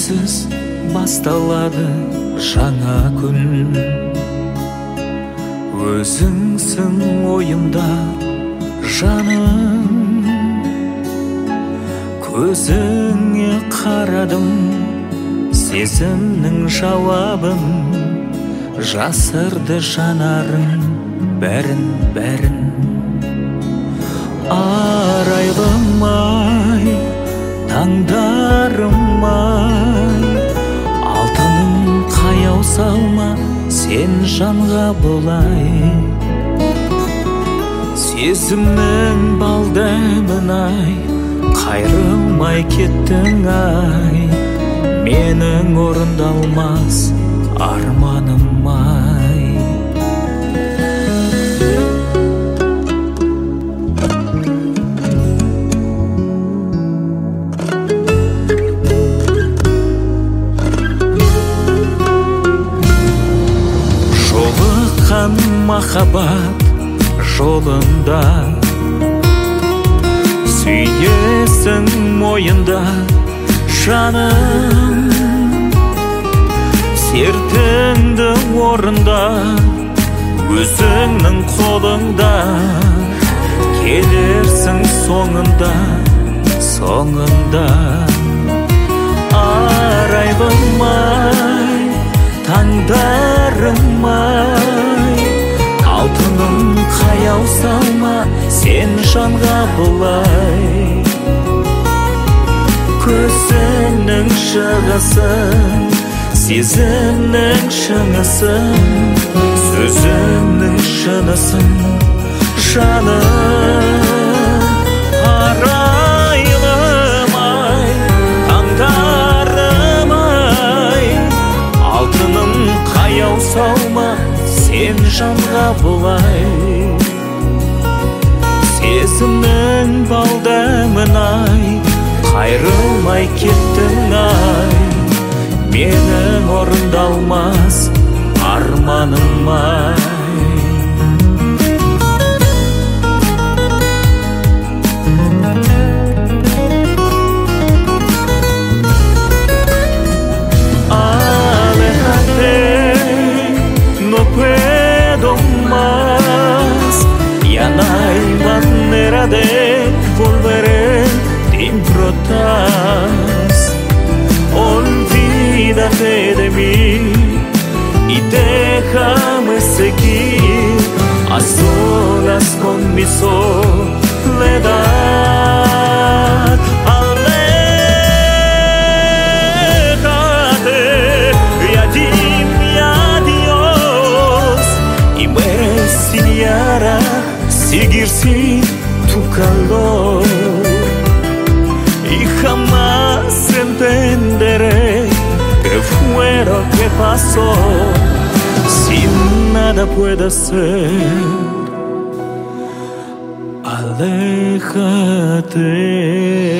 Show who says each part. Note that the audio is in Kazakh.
Speaker 1: сенсіз басталады жаңа күн. Өзіңсің ойымда жаным, көзіңе қарадым, сезімнің жауабын, жасырды жанарың бәрін. Арайлым-ай, таңдарым-ай, алтыным қаяу салма сен жанға бұлай. Сезімнің балдаймын-ай, қайрылмай кеттің-ай, менің орындалмас арманым-ай. Жолыққан махаббат жолында, сүйесің мойында жаным, сертіңді орында, өзіңнің қолыңда, келерсің соңында. Арайлым-ай, таңдарым-ай, алтыным қаяу салма сен жанға бұлай. Көзіңнің шығысын, сезімнің шыңысын, сөзіңнің шынысын жаным. Арайлым-ай, таңдарым-ай, алтыным қаяу салма сен жанға бұлай. Сезімнің балдаймын-ай, қайрылмай кеттің-ай, менің орындалмас арманым-ай.
Speaker 2: Aléjate, no puedo más, ya no hay manera de volver. Te importas, olvídate de mí y déjame seguir a solas con mi soledad. Aléjate y dime adiós, y me enseñará seguir sin tu calor. Y jamás entenderé qué fue lo que pasó, si nada puede ser. Aléjate.